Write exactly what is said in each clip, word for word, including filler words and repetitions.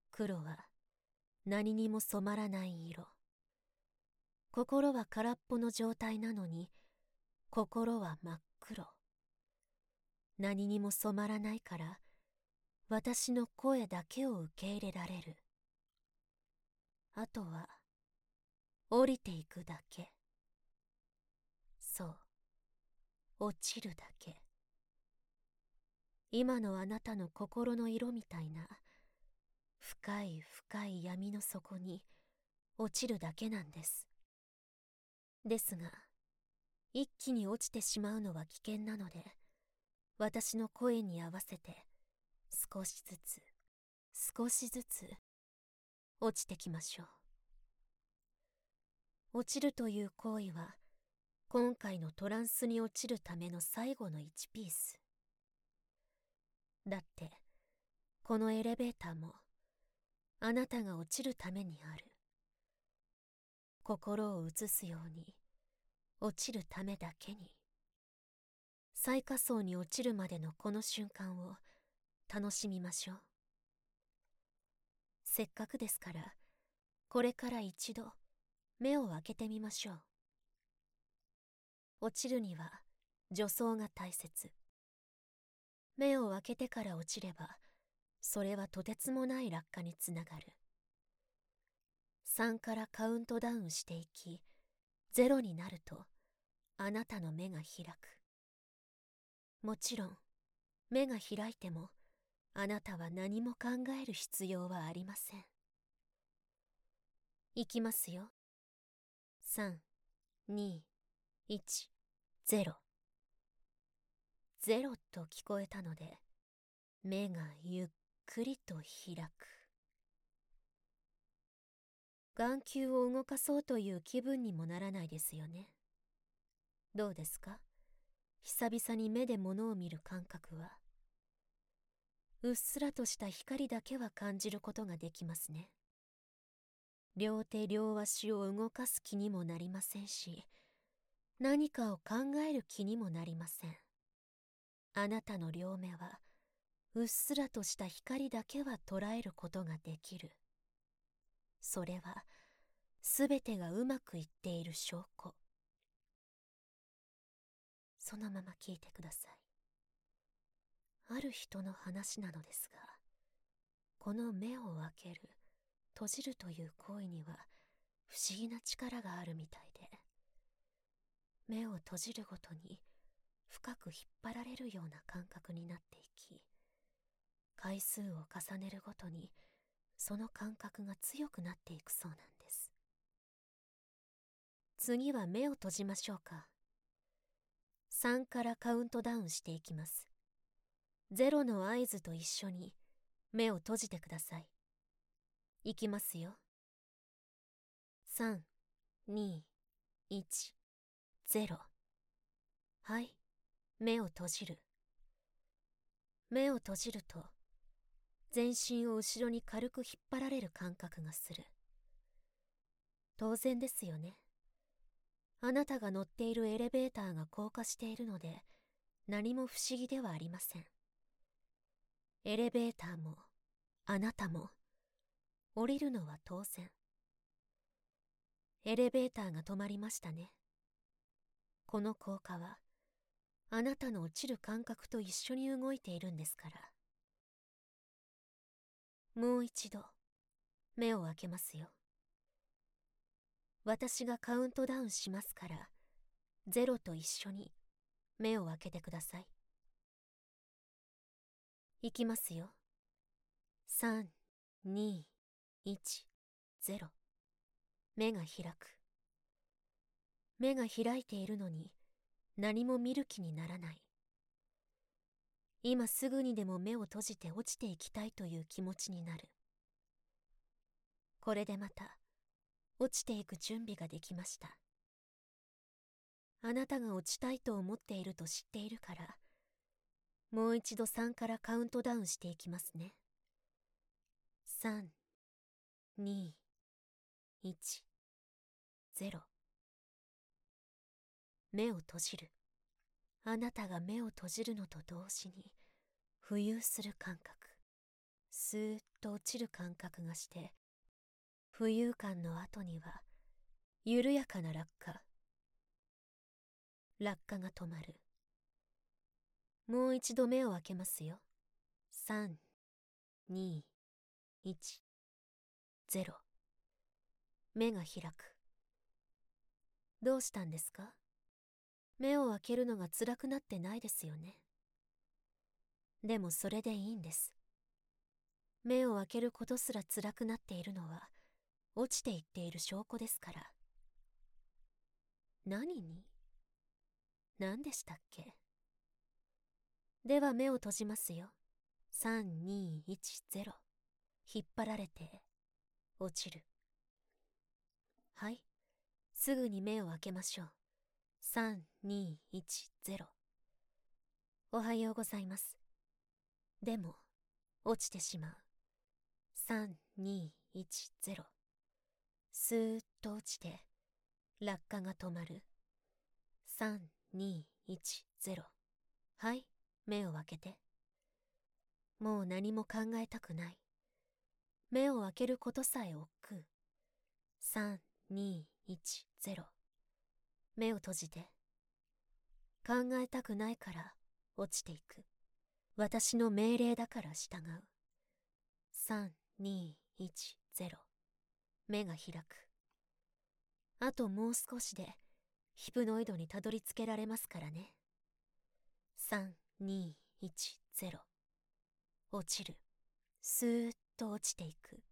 黒は何にも染まらない色。心は空っぽの状態なのに、心は真っ黒。何にも染まらないから、私の声だけを受け入れられる。あとは、降りていくだけ。そう、落ちるだけ。今のあなたの心の色みたいな、深い深い闇の底に落ちるだけなんです。ですが、一気に落ちてしまうのは危険なので、私の声に合わせて少しずつ少しずつ落ちてきましょう。落ちるという行為は今回のトランスに落ちるための最後のいちピース。だってこのエレベーターもあなたが落ちるためにある。心を移すように落ちるためだけに。最下層に落ちるまでのこの瞬間を楽しみましょう。せっかくですから、これから一度目を開けてみましょう。落ちるには助走が大切。目を開けてから落ちれば、それはとてつもない落下につながる。さんからカウントダウンしていき、ゼロになるとあなたの目が開く。もちろん目が開いてもあなたは何も考える必要はありません。いきますよ。さん、に、いち、ゼロ。ゼロと聞こえたので、目がゆっくりと開く。眼球を動かそうという気分にもならないですよね。どうですか？久々に目で物を見る感覚は。うっすらとした光だけは感じることができますね。両手両足を動かす気にもなりませんし、何かを考える気にもなりません。あなたの両目はうっすらとした光だけは捉えることができる。それはすべてがうまくいっている証拠。そのまま聞いてください。ある人の話なのですが、この目を開ける、閉じるという行為には不思議な力があるみたいで、目を閉じるごとに深く引っ張られるような感覚になっていき、回数を重ねるごとにその感覚が強くなっていくそうなんです。次は目を閉じましょうか。さんからカウントダウンしていきます。ゼロの合図と一緒に目を閉じてください。いきますよ。さん、に、いち、ゼロ。はい、目を閉じる。目を閉じると、全身を後ろに軽く引っ張られる感覚がする。当然ですよね。あなたが乗っているエレベーターが降下しているので、何も不思議ではありません。エレベーターも、あなたも、降りるのは当然。エレベーターが止まりましたね。この降下は、あなたの落ちる感覚と一緒に動いているんですから。もう一度、目を開けますよ。私がカウントダウンしますから、ゼロと一緒に目を開けてください。いきますよ。さん、に、いち、ゼロ。目が開く。目が開いているのに何も見る気にならない。今すぐにでも目を閉じて落ちていきたいという気持ちになる。これでまた落ちていく準備ができました。あなたが落ちたいと思っていると知っているから、もう一度さんからカウントダウンしていきますね。さん、に、いち、ゼロ。目を閉じる。あなたが目を閉じるのと同時に浮遊する感覚。 スーッと落ちる感覚がして、浮遊感の後には緩やかな落下。落下が止まる。もう一度目を開けますよ。さん、に、いち、ゼロ。目が開く。どうしたんですか？目を開けるのが辛くなってないですよね。でもそれでいいんです。目を開けることすら辛くなっているのは落ちていっている証拠ですから。何に？何でしたっけ？では目を閉じますよ。さん、に、いち、ゼロ。引っ張られて落ちる。はい、すぐに目を開けましょう。さん、に、いち、ゼロ。おはようございます。でも落ちてしまう。さん、に、いち、ゼロ。スーッと落ちて落下が止まる。さん、に、いち、ゼロ。はい、目を開けて。もう何も考えたくない。目を開けることさえ億劫。さん、に、いち、ゼロ。目を閉じて。考えたくないから落ちていく。私の命令だから従う。さん、に、いち、ゼロ。目が開く。あともう少しでヒプノイドにたどり着けられますからね。さん、に、いち、ゼロ。落ちる。スーッと落ちていく。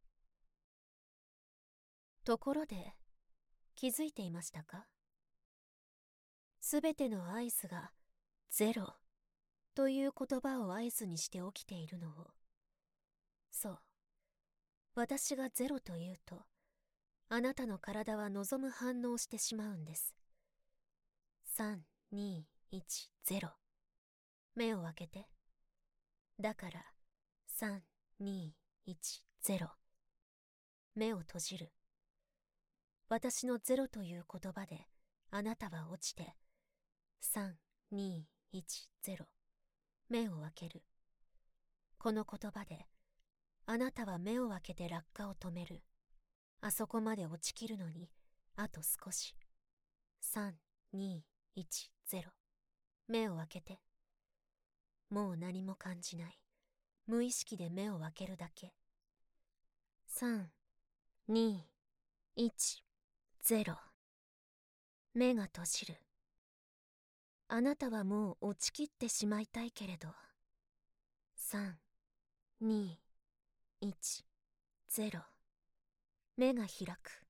ところで、気づいていましたか？すべての合図がゼロという言葉を合図にして起きているのを。そう。私がゼロと言うと、あなたの体は望む反応をしてしまうんです。さん、に、いち、ゼロ。目を開けて。だから、さん、に、いち、ゼロ。目を閉じる。私のゼロという言葉で、あなたは落ちて、さん、に、いち、ゼロ。目を開ける。この言葉で、あなたは目を開けて落下を止める。あそこまで落ちきるのに、あと少し。さん、に、いち、ゼロ。目を開けて。もう何も感じない。無意識で目を開けるだけ。さん、に、いち、ゼロ。目が閉じる。あなたはもう落ちきってしまいたいけれど。さん、に、いち、ゼロ。目が開く。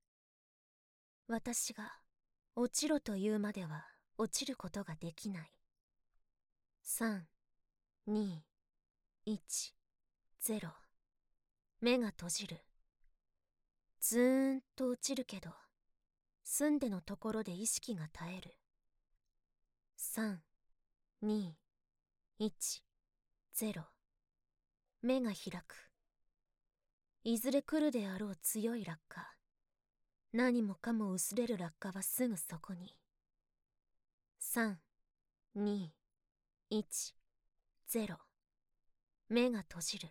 私が落ちろというまでは落ちることができない。さん、に、いち、ゼロ。目が閉じる。ずーんと落ちるけど、澄んでのところで意識が絶える。さん、に、いち、ゼロ。目が開く。いずれ来るであろう強い落下。何もかも薄れる落下はすぐそこに。さん、に、いち、ゼロ。目が閉じる。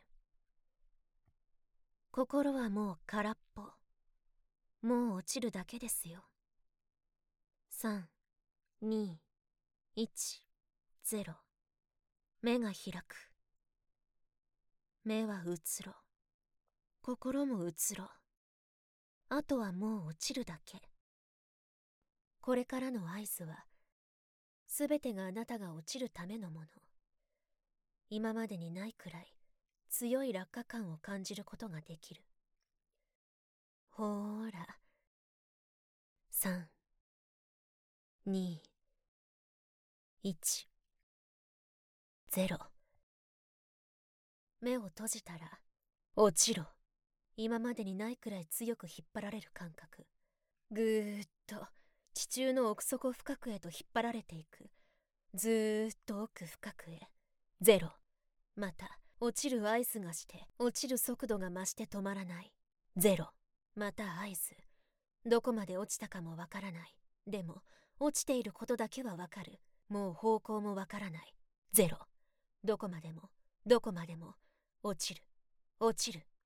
心はもう空っぽ。もう落ちるだけですよ。さん、に、いち、ゼロ。目が開く。目はうつろ。心もうつろ。あとはもう落ちるだけ。これからの合図は、すべてがあなたが落ちるためのもの。今までにないくらい強い落下感を感じることができる。ほーら。さん、に、いち、ゼロ。目を閉じたら、落ちろ。今までにないくらい強く引っ張られる感覚。ぐーっと地中の奥底深くへと引っ張られていく。ずーっと奥深くへ。ゼロ。また落ちる合図がして落ちる速度が増して止まらない。ゼロ。また合図。どこまで落ちたかもわからない。でも落ちていることだけはわかる。もう方向もわからない。ゼロ。どこまでもどこまでも落ちる落ちる。